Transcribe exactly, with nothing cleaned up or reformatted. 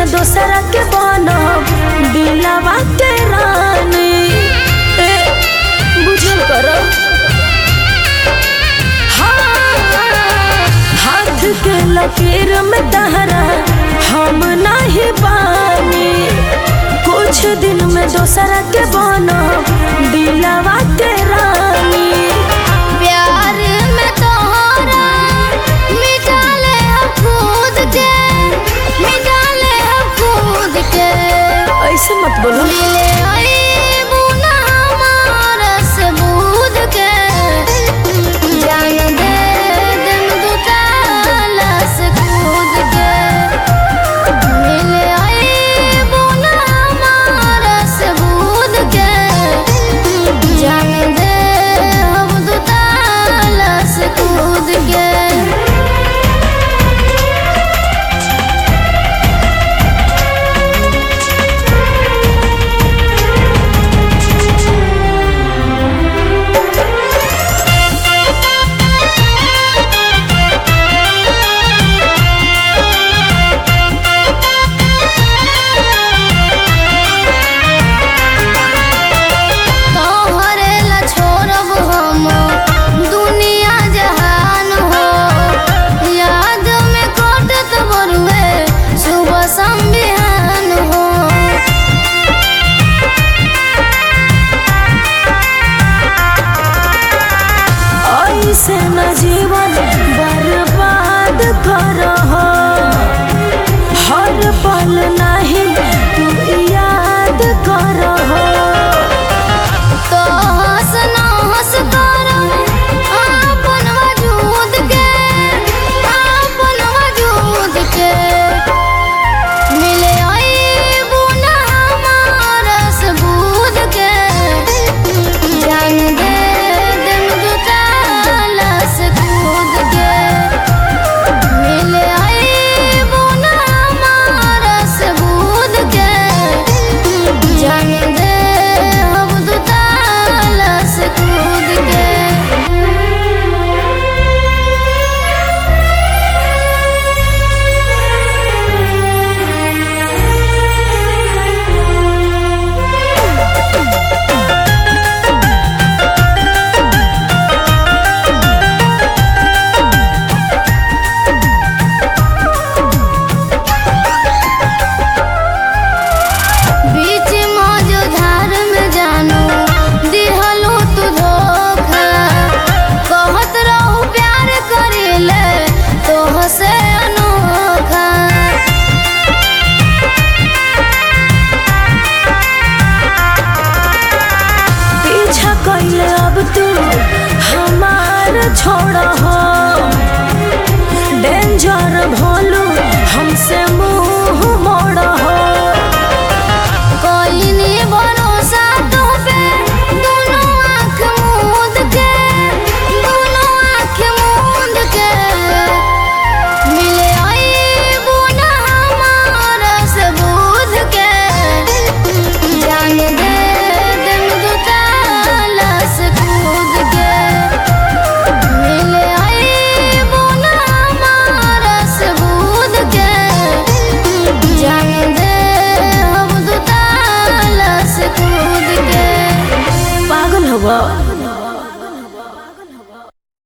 दोसरा के बनब दिलवा के रानी। ए बुझल कर हाथ के लकीर में तहरा हम नहीं बानी। कुछ दिन में दोसरा के बनब दिलवा के रानी। प्यार में तोहरा मिटा ले खुद के, मिटा ले खुद के। ऐसे मत बोलो। मिले आईबू ना हमारा सबूत के, जान दे दिन दू ताला से कूद के। मिले आईबू ना हमारा सबूत के, जान दे हम दू ताला से कूद के। से न जीवन बर्बाद करहो, हर पल नहीं तू याद करहो। तो हंस ना हंस करो अपन वजूद के, अपन वजूद के। मिले आईबू ना हमारा सबूत के, जान दे दिन दू ताला से कूद के। मिले आईबू ना हमारा सबूत के, जान दे हम दू ताला से कूद के। बीच मौजूदार में जानू दिहलू तू धोखा। कहत रहू प्यार करेले तोह से अनोखा। पीछा कैले अब तू हमार छोड़ हो, डेंजर भोलू हमसे मुँह